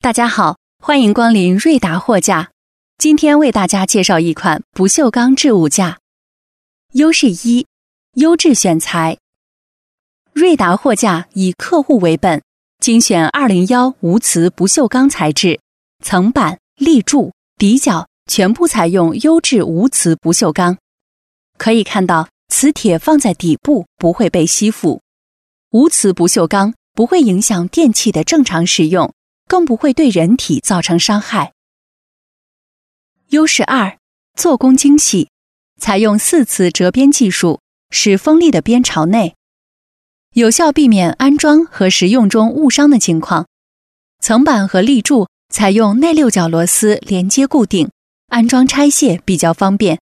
大家好，欢迎光临瑞达货架。今天为大家介绍一款不锈钢置物架。优势一：优质选材。瑞达货架以客户为本，精选201无磁不锈钢材质，层板、立柱、底角全部采用优质无磁不锈钢。可以看到，磁铁放在底部不会被吸附。无磁不锈钢不会影响电器的正常使用，更不会对人体造成伤害。优势二：做工精细，采用4次折边技术，使锋利的边朝内，有效避免安装和使用中误伤的情况。层板和立柱采用内6角螺丝连接固定，安装拆卸比较方便。